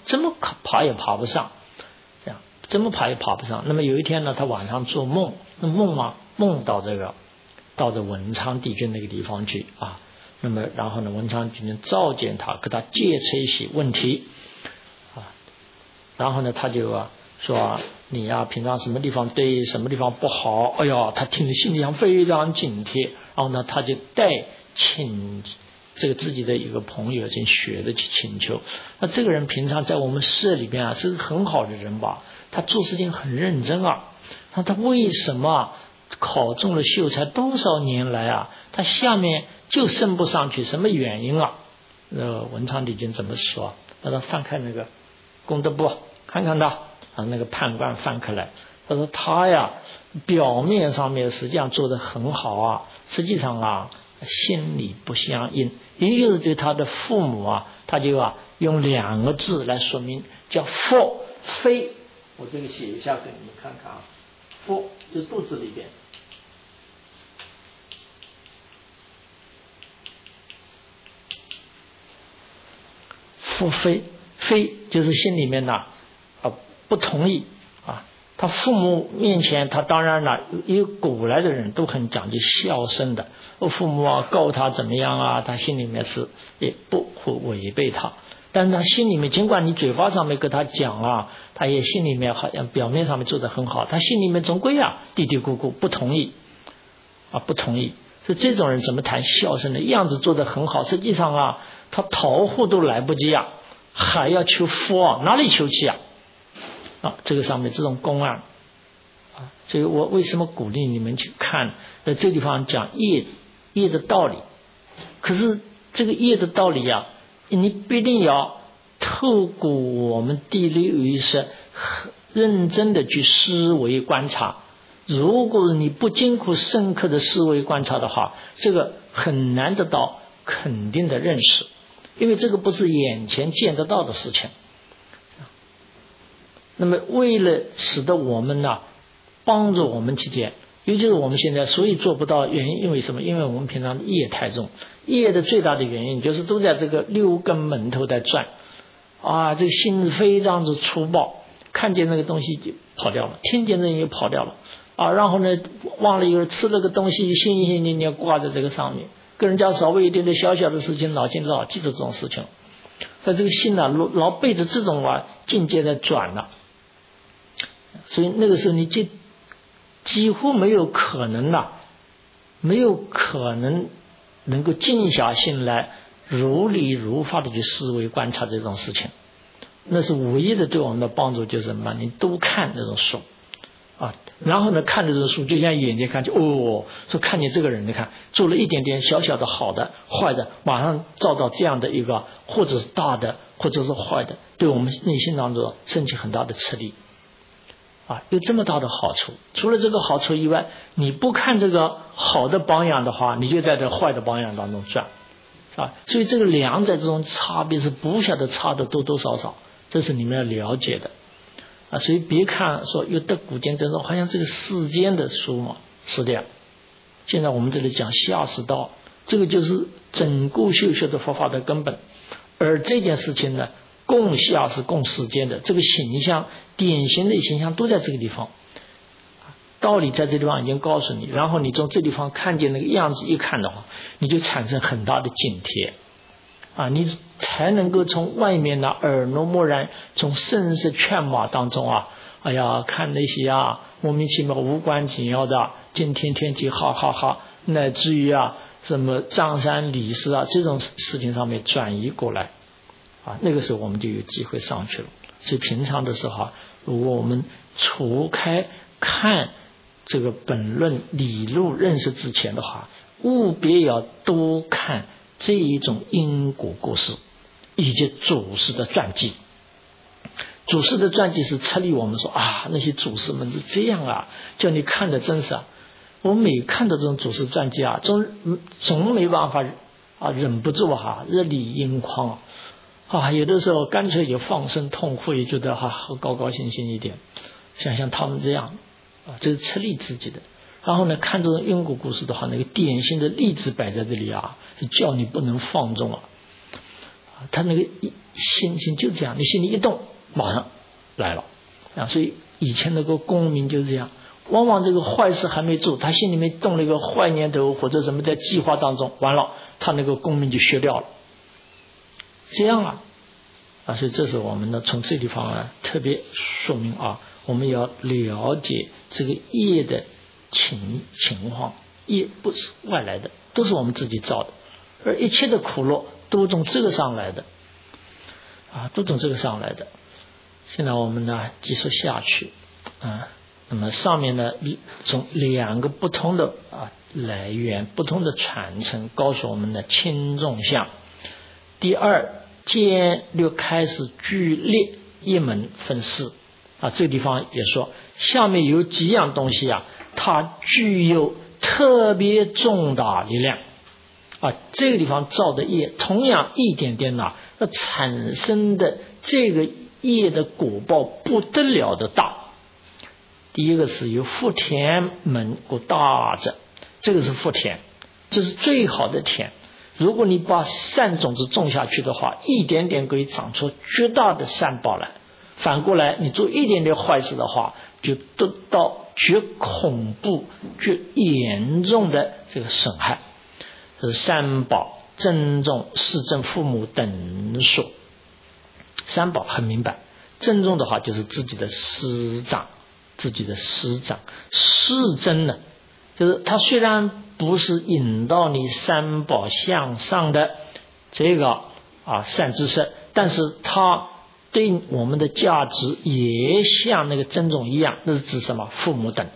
怎么爬也爬不上，这样怎么爬也爬不上。那么有一天呢，他晚上做梦，那梦到这文昌帝君那个地方去啊。那么然后呢，文昌帝君召见他，给他揭测一些问题啊。然后呢，他就说你呀，平常什么地方对，什么地方不好。哎呀，他听得心里上非常警惕。然后呢，他就请这个自己的一个朋友请学的去请求。那这个人平常在我们社里边是个很好的人吧，他做事情很认真啊。那他为什么考中了秀才多少年来啊，他下面就升不上去？什么原因啊？文昌帝君怎么说？让他翻开那个功德簿，看看他那个判官翻开来，他说他呀，表面上面实际上做得很好啊，实际上啊，心里不相应。也就是对他的父母啊，他就用2个字来说明，叫腹非。我这个写一下给你们看看啊，腹就肚子里边。腹非就是心里面不同意啊。他父母面前，他当然了，因为古来的人都很讲究孝顺的，父母告他怎么样啊，他心里面是也不会违背他。但是他心里面，尽管你嘴巴上面跟他讲啊，他也心里面好像表面上面做得很好，他心里面总归嘀嘀咕咕不同意。所以这种人怎么谈孝顺的？样子做得很好，实际上他讨户都来不及还要求福哪里求去这个上面这种公案所以我为什么鼓励你们去看？在这地方讲业的道理。可是这个业的道理你必定要透过我们第六意识认真的去思维观察。如果你不经过深刻的思维观察的话，这个很难得到肯定的认识，因为这个不是眼前见得到的事情。那么为了使得我们帮助我们去见，尤其是我们现在所以做不到，原因因为什么？因为我们平常业太重，业的最大的原因就是都在这个6根门头在转这个心非常之粗暴，看见那个东西就跑掉了，听见那也跑掉了然后呢，忘了有吃了个东西，心心念念挂在这个上面，跟人家稍微一点点小小的事情，老记着这种事情。那这个心老背着这种境界在转了，所以那个时候你几乎没有可能能够静下心来如理如法的去思维观察这种事情。那是唯一的对我们的帮助，就是什么？你多看那种书然后呢，看这种书就像眼睛看说看见这个人，你看做了一点点小小的好的坏的，马上照到这样的一个或者是大的或者是坏的，对我们内心当中升起很大的吃力有这么大的好处。除了这个好处以外，你不看这个好的榜样的话，你就在这坏的榜样当中转所以这个两者这种差别是不晓得差的多多少少，这是你们要了解的所以别看说有的古今等等，好像这个世间的书嘛，是的。现在我们这里讲下士道，这个就是整个修学的佛法的根本。而这件事情呢，共下是共世间的，这个形象，典型的形象都在这个地方。道理在这地方已经告诉你，然后你从这地方看见那个样子一看的话，你就产生很大的警惕你才能够从外面耳濡目染，从声色犬马当中看那些莫名其妙无关紧要的今天天气哈哈哈，乃至于什么张三李四这种事情上面转移过来那个时候我们就有机会上去了。所以平常的时候如果我们除开看这个本论理路认识之前的话，务必要多看这一种因果故事以及祖师的传记。祖师的传记是策立我们说那些祖师们是这样叫你看的真是我每看到这种祖师传记总没办法忍不住热泪盈眶有的时候干脆就放声痛哭，也觉得高高兴兴一点，想想他们这样这是策立自己的。然后呢，看这种因果故事的话，那个典型的例子摆在这里叫你不能放纵他那个心情就这样，你心里一动，马上来了啊。所以以前那个功名就是这样，往往这个坏事还没做，他心里面动了一个坏念头或者什么在计划当中，完了他那个功名就削掉了。这样所以这是我们呢从这地方特别说明我们要了解这个业的情况，业不是外来的，都是我们自己造的，而一切的苦乐都从这个上来的都从这个上来的。现在我们呢继续下去那么上面呢从两个不同的来源不同的传承告诉我们的轻重相。第二，渐略开始据列一门分四这个地方也说下面有几样东西它具有特别重大力量这个地方造的业同样一点点那产生的这个业的果报不得了的大。第一个是由福田门过大者，这个是福田，这是最好的田。如果你把善种子种下去的话，一点点可以长出巨大的善报来。反过来你做一点点坏事的话，就得到绝恐怖绝严重的这个损害。这是三宝珍重世正父母等说。三宝很明白，珍重的话就是自己的师长，世正呢就是他虽然不是引导你三宝向上的这个善知识，但是他对我们的价值也像那个珍重一样。那是指什么？父母等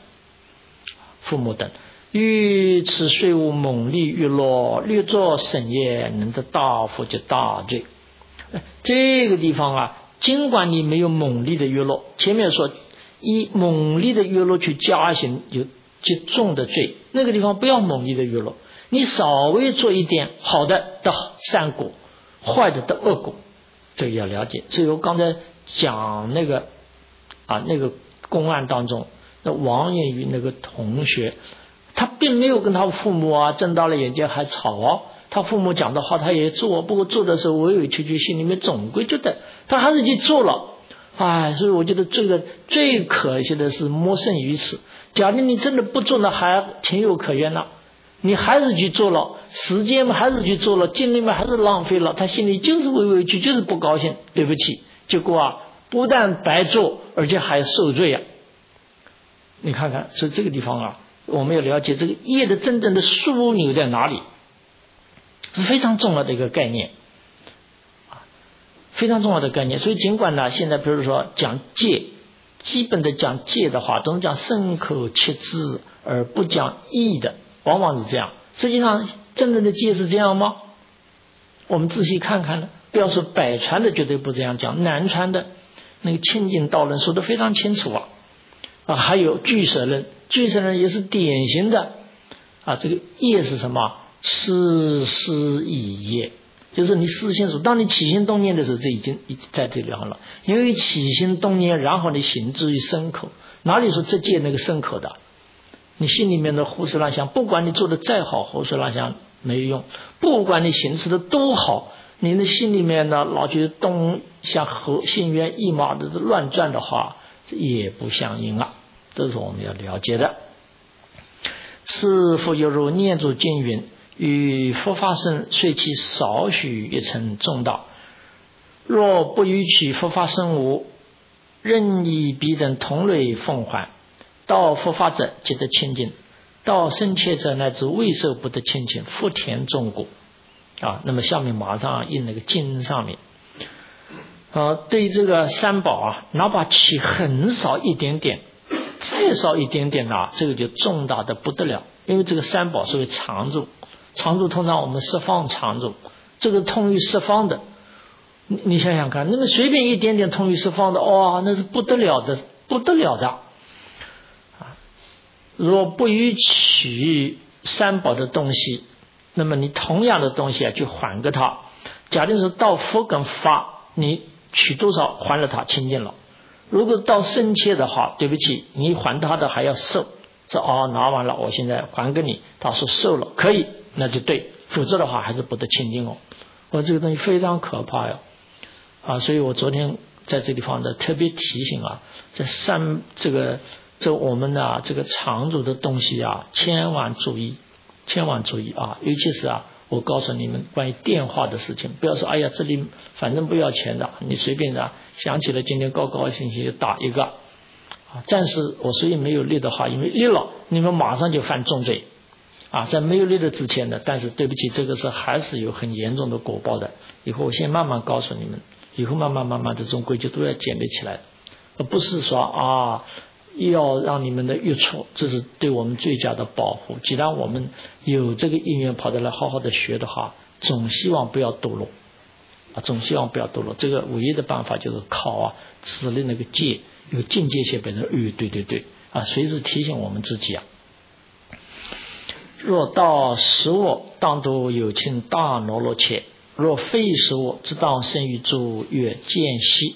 欲持税务猛力欲落，略作省业，能得大福及大罪。这个地方尽管你没有猛力的欲落，前面说以猛力的欲落去加行有极重的罪，那个地方不要猛力的欲落，你稍微做一点好的得善果，坏的得恶果，这个要了解。所以我刚才讲那个公案当中，那王彦宇那个同学，他并没有跟他父母睁大了眼睛还吵他父母讲的话他也做，不过做的时候委委屈屈，心里面总归觉得他还是去做了。所以我觉得这个最可惜的是莫胜于此。假如你真的不做呢，还情有可原了，你还是去做了，时间嘛还是去做了，精力嘛还是浪费了，他心里就是委委屈，就是不高兴，对不起，结果不但白做，而且还受罪你看看，所以这个地方我们要了解这个业的真正的枢纽在哪里，是非常重要的一个概念非常重要的概念。所以尽管呢现在比如说讲戒，基本的讲戒的话都是讲身口七支而不讲义的，往往是这样。实际上真正的戒是这样吗？我们仔细看看呢，不要说百传的绝对不这样讲，南传的那个清净道论说得非常清楚还有俱舍论也是典型的这个业是什么？思意业，就是你思心所，当你起心动念的时候，这已经在这里了。因为起心动念，然后你行之于身口，哪里说这戒那个身口的？你心里面的胡思乱想，不管你做的再好，胡思乱想没有用；不管你行持的多好，你的心里面呢老觉得东像和心猿意马的乱转的话，也不相应这是我们要了解的。是复犹如念住经云，与佛法身虽其少许一层重大，若不与其佛法身无，任以彼等同类奉还。到佛法者即得清净，到深切者乃至未受不得清净，福田众果那么下面马上印那个经上面对这个三宝哪怕起很少一点点，再少一点点这个就重大的不得了。因为这个三宝是为常住，常住通常我们十方常住，这个通于十方的，你想想看，那么随便一点点通于十方的那是不得了的若不与取三宝的东西，那么你同样的东西去还给他。假定是到佛跟法，你取多少还了他清净了。如果到深切的话，对不起，你还他的还要受，说拿完了我现在还给你，他说受了可以，那就对，否则的话还是不得清净这个东西非常可怕呀！所以我昨天在这地方的特别提醒这我们的这个长途的东西千万注意尤其是我告诉你们关于电话的事情，不要说哎呀这里反正不要钱的，你随便想起来今天高高兴兴就打一个暂时我所以没有立的话，因为立了你们马上就犯重罪在没有立的之前的，但是对不起，这个是还是有很严重的果报的。以后我先慢慢告诉你们，以后慢慢的这种规矩都要建立起来，而不是说要让你们的越错，这是对我们最佳的保护。既然我们有这个意愿跑得来好好的学的话，总希望不要堕落这个唯一的办法就是靠自立那个戒，有境界些本身对随时提醒我们自己若到食物，当度有情大罗罗切；若非食物，只当生于诸月间隙。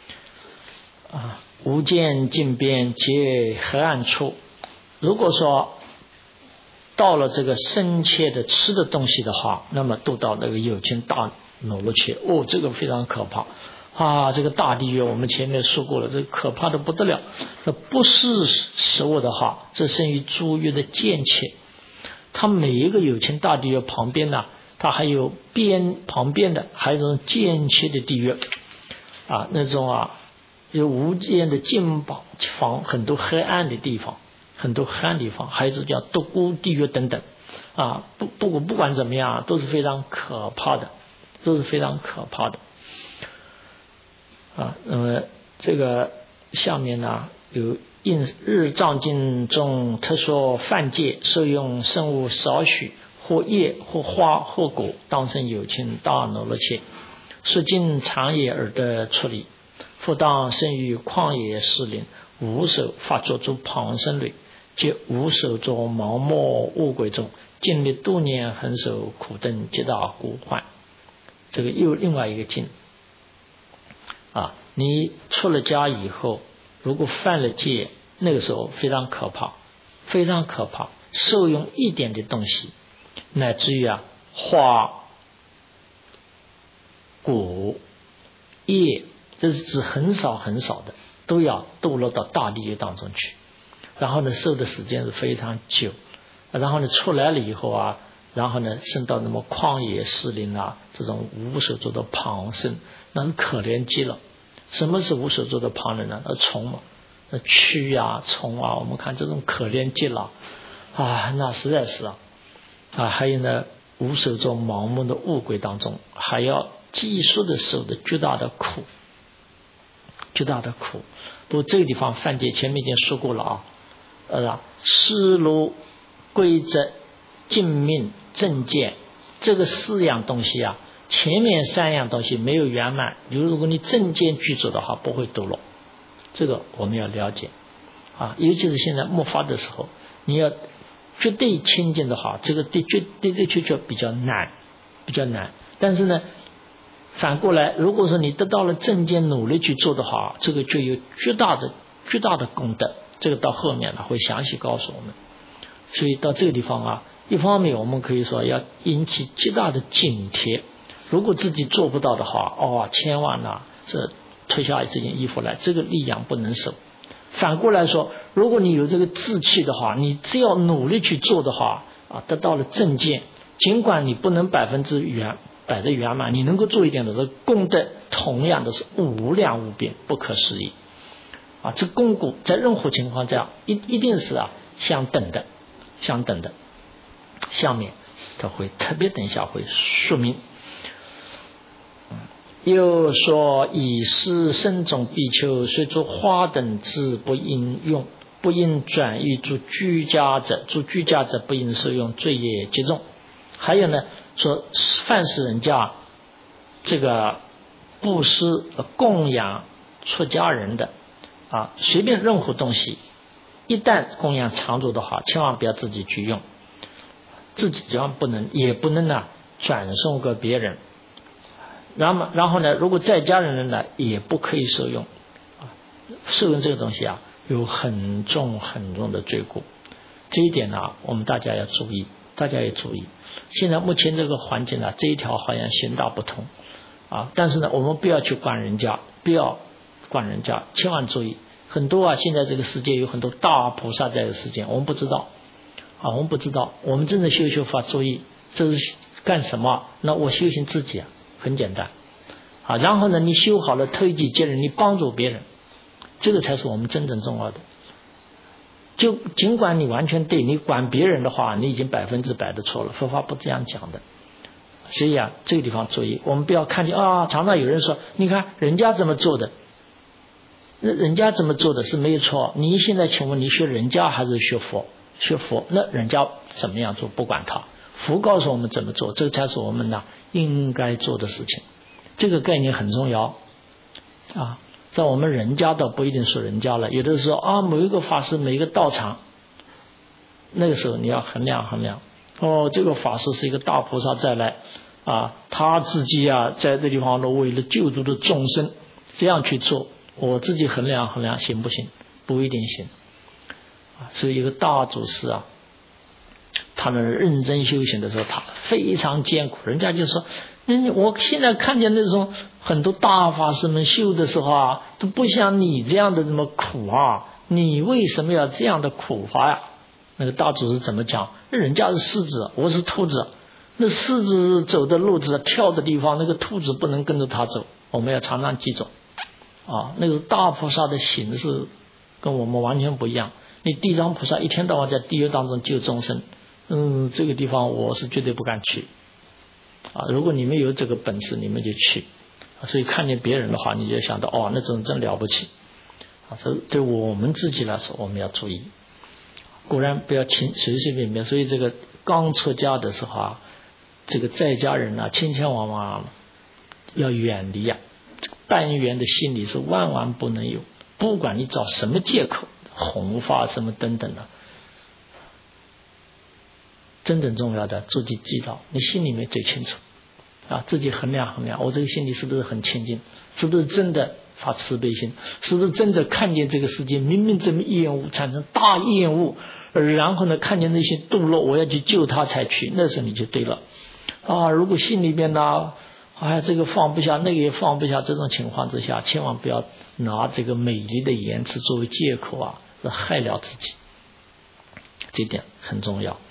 无间尽边皆黑暗处。如果说到了这个深切的吃的东西的话，那么度到那个有情大罗罗切，这个非常可怕这个大地狱我们前面说过了，这个可怕的不得了。那不是食物的话，这生于诸月的间切。它每一个有情大地狱旁边呢，它还有旁边的还有这种间切的地狱那种有无间的禁房，很多黑暗的地方，还有叫独孤地狱等等不管怎么样都是非常可怕的那么这个下面呢有应日藏经中特说犯戒，受用生物少许，或叶或花或果，当生有情大罗罗切，是经长野而得处理。复当生于旷野士林，无手发作诸旁生类，即无手作盲目物鬼中，经历多年恒受苦等极大孤患。这个又另外一个经你出了家以后，如果犯了戒，那个时候非常可怕，受用一点的东西，乃至于花果叶，这是指很少的，都要堕落到大地狱当中去。然后呢，受的时间是非常久，然后呢出来了以后然后呢升到那么旷野士林这种无手作的旁生，那很可怜极了。什么是无手作的旁人呢？虫嘛，那蛆虫我们看这种可怜极了那实在是还有呢无手作盲目的物鬼当中，还要继续的受的巨大的苦。不过这个地方犯戒前面已经说过了思路规则净命正见，这个四样东西前面三样东西没有圆满，如果你正见具足的话，不会堕落。这个我们要了解尤其是现在末法的时候，你要绝对清净的话，这个的确比较难。但是呢，反过来，如果说你得到了正见，努力去做的话，这个就有巨大的功德。这个到后面会详细告诉我们。所以到这个地方一方面我们可以说要引起极大的警惕，如果自己做不到的话千万这脱下这件衣服来，这个力量不能守。反过来说，如果你有这个志气的话，你只要努力去做的话得到了正见，尽管你不能100%的圆满，你能够做一点的，这功德同样的是无量无边，不可思议这功果在任何情况下一定是相等的。下面他会特别等一下会说明。又说以是身种比丘，虽诸花等之不应用，不应转移诸居家者不应受用，罪业极重。还有呢，说凡是人家这个布施供养出家人的随便任何东西，一旦供养长住的话，千万不要自己去用，自己也不能转送给别人。然后呢，如果在家人呢，也不可以受用受用这个东西有很重的罪过。这一点我们大家要注意。 大家也注意。现在目前这个环境这一条好像行大不通但是呢，我们不要去管人家，千万注意。很多现在这个世界有很多大菩萨在的世界，我们不知道我们真的修法，注意这是干什么？那我修行自己很简单然后呢，你修好了推己及人，你帮助别人，这个才是我们真正重要的。就尽管你完全对，你管别人的话，你已经100%的错了，佛法不这样讲的。所以这个地方注意，我们不要看见常常有人说，你看人家怎么做的，人家怎么做的是没有错。你现在请问你学人家还是学佛？学佛，那人家怎么样做不管他，佛告诉我们怎么做，这个才是我们应该做的事情。这个概念很重要在我们人家倒不一定说人家了，有的时候某一个法师每一个道场，那个时候你要衡量这个法师是一个大菩萨再来他自己在这地方为了救助的众生这样去做，我自己衡量行不行？不一定行所以一个大祖师他们认真修行的时候，他非常艰苦。人家就说我现在看见那种很多大法师们修的时候都不像你这样的那么苦你为什么要这样的苦法那个大祖师怎么讲？人家是狮子，我是兔子，那狮子走的路子跳的地方，那个兔子不能跟着他走，我们要常常记住那个大菩萨的形式跟我们完全不一样。你地藏菩萨一天到晚在地狱当中救众生，这个地方我是绝对不敢去如果你们有这个本事，你们就去所以看见别人的话，你就想到那种真了不起这对我们自己来说，我们要注意，果然不要随便。所以这个刚出家的时候这个在家人千万要远离半圆的心理是万万不能有，不管你找什么借口弘法什么等等的，真正重要的自己知道，你心里面最清楚自己衡量，我这个心里是不是很清净，是不是真的发慈悲心，是不是真的看见这个世界明明这么厌恶，产生大厌恶，然后呢看见那些堕落，我要去救他才去，那时候你就对了如果心里边这个放不下，那个也放不下，这种情况之下，千万不要拿这个美丽的言辞作为借口害了自己，这点很重要，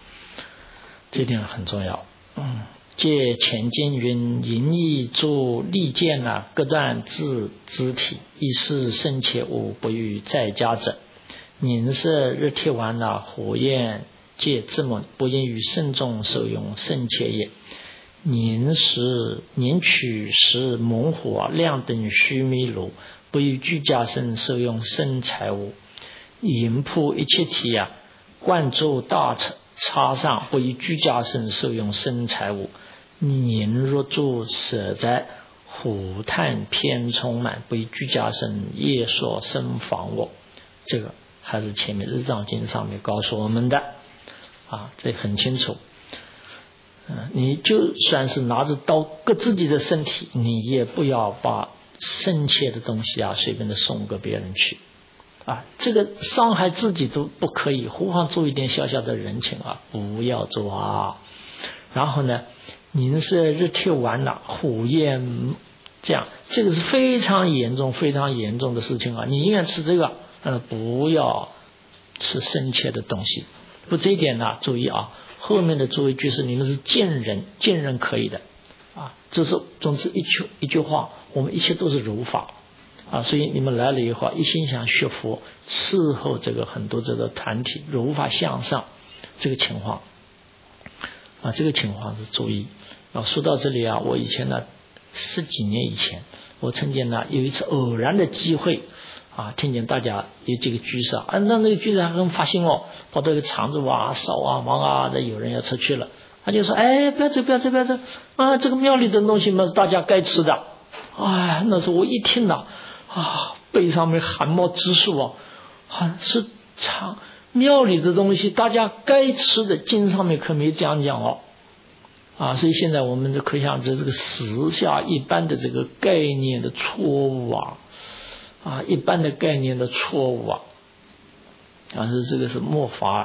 借前经云，淫意作利剑各断自肢体，一时深切无不欲在家者，宁舍日铁丸火焰戒之门，不应于慎重受用深切也。宁取食猛火亮灯须弥炉，不与居家生受用生财物。淫铺一切体灌注大叉上，不与居家生受用生财物。宁若住舍在虎炭偏充满，不与居家生夜所生房卧。这个还是前面日藏经上面告诉我们的这很清楚。你就算是拿着刀割自己的身体，你也不要把深切的东西随便的送给别人去这个伤害自己都不可以，何况做一点小小的人情不要做然后呢，您是日铁丸虎焰这样，这个是非常严重的事情你宁愿吃这个不要吃深切的东西。不，这一点注意后面的作为句是你们是见人可以的这是总之一句话，我们一切都是如法所以你们来了以后一心想学佛，伺候这个很多这个团体如法向上，这个情况这个情况是注意说到这里我以前10几年以前，我曾经有一次偶然的机会听见大家有这个居士那个居士还很发心跑到一个厂子扫忙有人要出去了，他就说不要走这个庙里的东西嘛是大家该吃的那时候我一听背上面汗毛直竖是庙里的东西大家该吃的，经上面可没这样讲所以现在我们就可想这个时下一般的这个概念的错误一般的概念的错误是这个是末法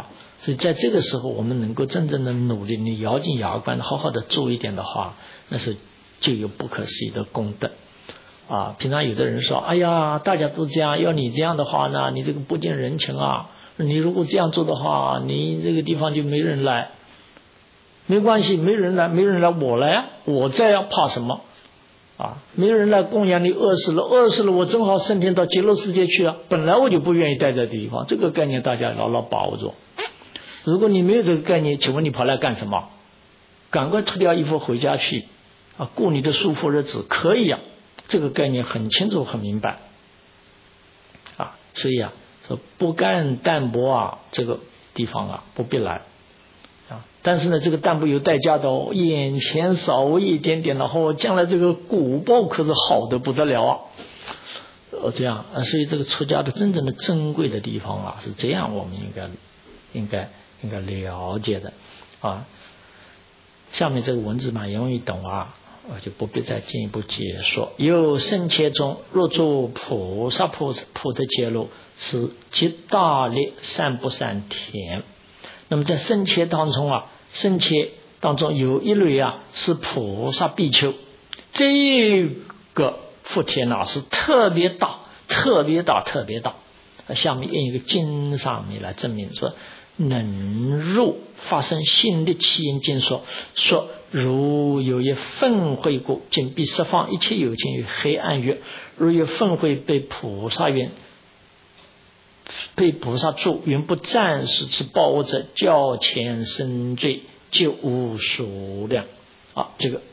所以在这个时候，我们能够真正的努力，你咬紧牙关，好好的做一点的话，那是就有不可思议的功德啊。平常有的人说，哎呀，大家都这样，要你这样的话呢，你这个不近人情啊。你如果这样做的话，你这个地方就没人来。没关系，没人来，我来啊，我在啊，怕什么啊？没人来供养你，饿死了，我正好升天到极乐世界去啊。本来我就不愿意待在地方，这个概念大家牢牢把握住。如果你没有这个概念，请问你跑来干什么？赶快脱掉衣服回家去啊，过你的舒服日子可以啊。这个概念很清楚很明白啊，所以啊，说不干淡泊啊，这个地方啊不必来啊。但是呢，这个淡泊有代价的哦，眼前稍微一点点的话，将来这个果报可是好的不得了啊。这样啊，所以这个出家的真正的珍贵的地方啊，是这样，我们应该了解的啊。下面这个文字嘛，容易懂啊，我就不必再进一步解说。有僧伽中，若作菩萨普的揭露，是极大力善不善田。那么在僧伽当中啊，僧伽当中有一类啊是菩萨比丘，这个福田啊是特别大。下面印一个经上面来证明说，能入发生心力起因经说如有一愤悔故，今必释放一切有情于黑暗狱。如有愤悔被菩萨助云不暂时之报恶者，较前生罪就无数量啊。这个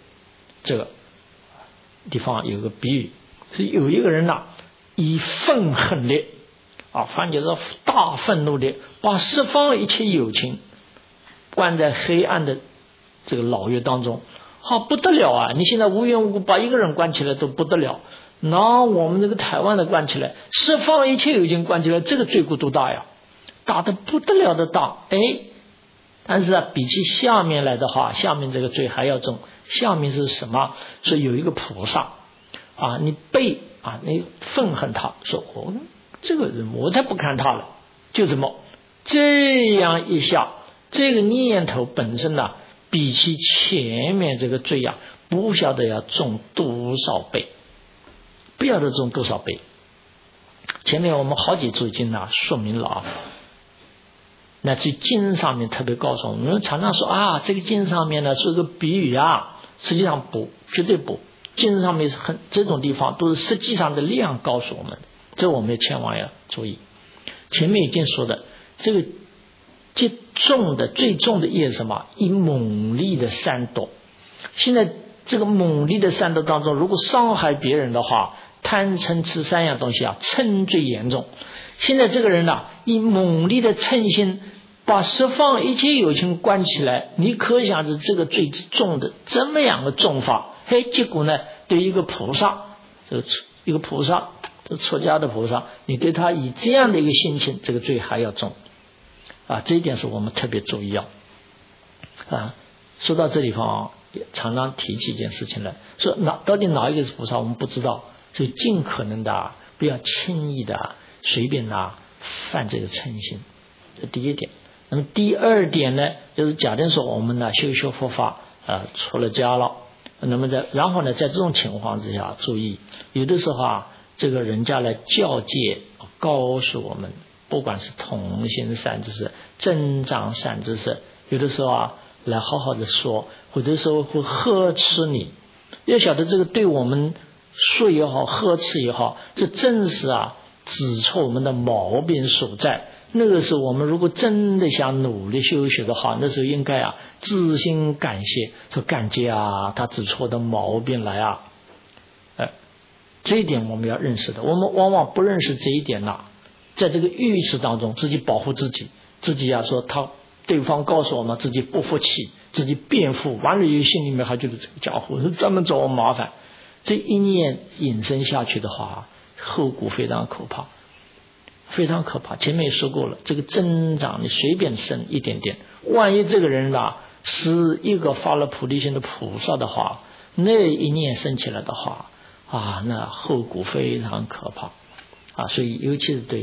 地方有个比喻，是有一个人呐，以愤恨力啊，翻译成大愤怒力，把十方一切有情关在黑暗的这个牢狱当中，不得了啊！你现在无缘无故把一个人关起来都不得了，那我们这个台湾的关起来，十方一切有情关起来，这个罪过多大呀，大的不得了的大。但是啊，比起下面来的话，下面这个罪还要重。下面是什么？说有一个菩萨啊，你你愤恨他，说这个人我才不看他了，就这样一下，这个念头本身呢，比起前面这个罪啊，不晓得要重多少倍，不晓得重多少倍。前面我们好几组经说明了啊，那这经上面特别告诉我们，常常说啊，这个经上面呢是个比喻啊，实际上不，绝对不。经上面这种地方都是实际上的量告诉我们的，这我们千万要注意。前面已经说的，这个最重的业是什么？以猛力的善斗。现在这个猛力的善斗当中，如果伤害别人的话，贪嗔痴三样东西啊，嗔最严重。现在这个人以猛力的嗔心把十方一切有情关起来，你可想着这个最重的这么样的重法。结果呢，对一个菩萨，一个菩萨，出家的菩萨，你对他以这样的一个心情，这个罪还要重啊！这一点是我们特别注意啊。说到这地方常常提起一件事情来，说到底哪一个是菩萨，我们不知道，所以尽可能的不要轻易的随便犯这个嗔心，这第一点。那么第二点呢，就是假定说我们修佛法出了家了。那么然后呢，在这种情况之下，注意，有的时候这个人家来教诫，告诉我们，不管是同行善知识、增长善知识，有的时候来好好的说，有的时候会呵斥你。要晓得这个对我们说也好，呵斥也好，这正是指出我们的毛病所在。那个时候我们如果真的想努力修学的话，那时候应该自心感谢，说感激他指出我的毛病来这一点我们要认识的。我们往往不认识这一点在这个欲识当中自己保护自己说对方告诉我们自己不服气，自己辩护完了以后，心里面还觉得这个家伙是专门找我麻烦。这一念引申下去的话，后果非常可怕，非常可怕。前面也说过了，这个增长你随便生一点点，万一这个人是一个发了菩提心的菩萨的话，那一念生起来的话那后果非常可怕所以尤其是对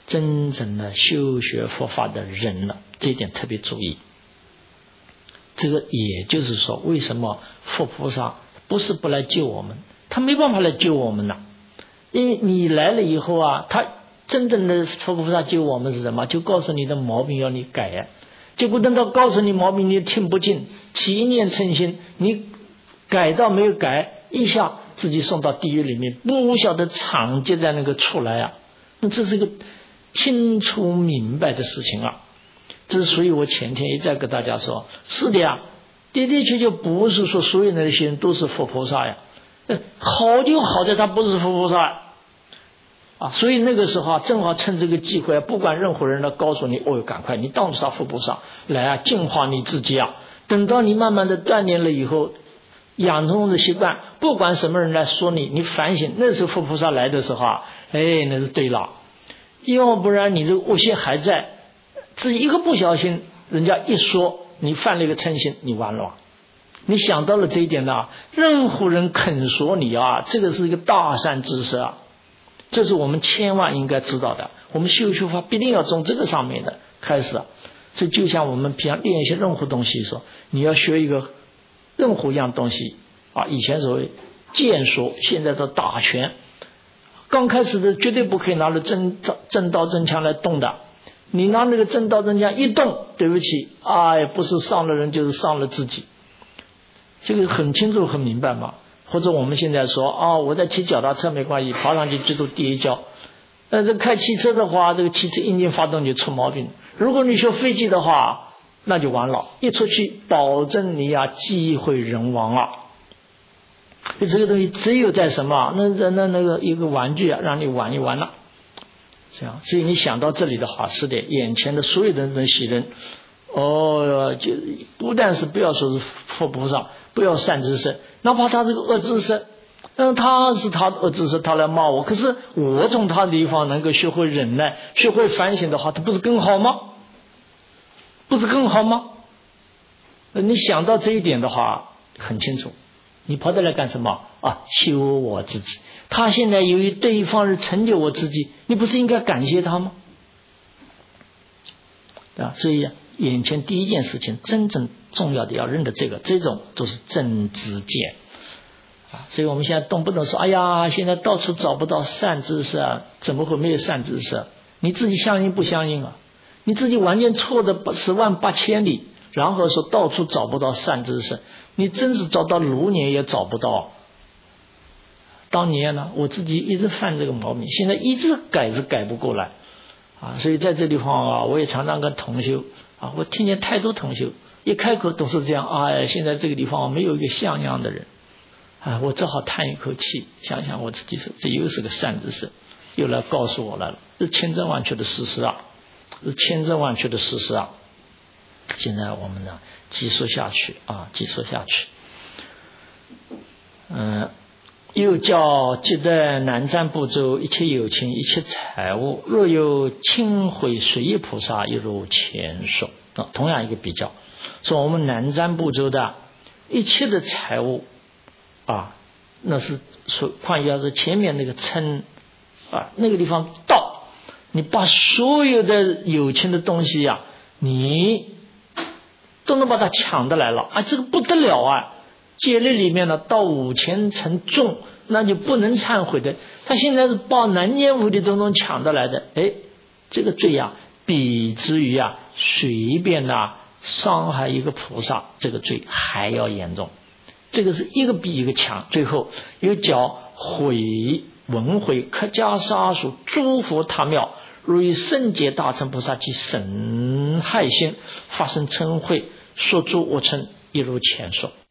真正的修学佛法的人了，这一点特别注意。这个也就是说，为什么佛菩萨不是不来救我们，他没办法来救我们了，因为你来了以后啊，他真正的佛菩萨救我们是什么？就告诉你的毛病要你改呀，结果等到告诉你毛病你听不进，起一念嗔心，你改到没有改，一下自己送到地狱里面，不晓得场就在那个出来啊，那这是一个清楚明白的事情啊。这是所以我前天一再跟大家说，是的呀，的的确确不是说所有的那些人都是佛菩萨呀，好就好在他不是佛菩萨啊，所以那个时候啊，正好趁这个机会，不管任何人来告诉你，哦，赶快你当上佛菩萨来啊，净化你自己啊。等到你慢慢的锻炼了以后，养成的习惯，不管什么人来说你，你反省，那时候佛菩萨来的时候啊，那是对了，要不然你这个恶心还在。自己一个不小心，人家一说你犯了一个嗔心，你完了。你想到了这一点呢，任何人肯说你啊，这个是一个大善知识啊，这是我们千万应该知道的。我们修法必定要从这个上面的开始啊。这就像我们平常练一些任何东西说，你要学一个任何一样东西啊，以前所谓剑术，现在的打拳，刚开始的绝对不可以拿着真刀真枪来动的。你拿那个真刀真枪一动，对不起，不是伤了人就是伤了自己，这个很清楚很明白嘛。或者我们现在说我在骑脚踏车没关系，爬上去最多跌一跤。但是开汽车的话，这个汽车引擎发动就出毛病。如果你学飞机的话，那就完了，一出去保证你机会人亡啊。这个东西只有在什么那个一个玩具让你玩一玩了。这样，所以你想到这里的话，是的，眼前的所有的那些人，就不但是不要说是佛菩萨，不要善知识，哪怕他是个恶知识，他是他的恶知识，他来骂我，可是我从他的地方能够学会忍耐，学会反省的话，他不是更好吗？不是更好吗？你想到这一点的话，很清楚，你跑这来干什么修我自己。他现在由于对方是成就我自己，你不是应该感谢他吗？所以眼前第一件事情，真正重要的要认得这种都是真知见所以我们现在动不动说，现在到处找不到善知识怎么会没有善知识？你自己相信不相信啊？你自己完全错的10万8千里，然后说到处找不到善知识，你真是找到如年也找不到。当年呢，我自己一直犯这个毛病，现在一直改是改不过来所以在这地方我也常常跟同修我听见太多同修一开口都是这样现在这个地方没有一个像样的人我只好叹一口气，想想我自己说这又是个善知识，又来告诉我来了，这千真万确的事实是千真万确的事实现在我们呢继续下去又叫即得南瞻部洲一切有情一切财物，若有轻毁随意菩萨，一如前说同样一个比较，说我们南瞻部洲的一切的财物那是说换言之，前面那个称那个地方到你把所有的有情的东西你都能把它抢得来了这个不得了戒律里面呢，到5000层重，那就不能忏悔的。他现在是把南阎浮提都能抢得来的，这个罪比之于随便伤害一个菩萨，这个罪还要严重。这个是一个比一个强。最后又叫文毁客家沙数诸佛塔庙，如以圣洁大乘菩萨及神害心发生嗔恚，说诸恶乘，一如前说。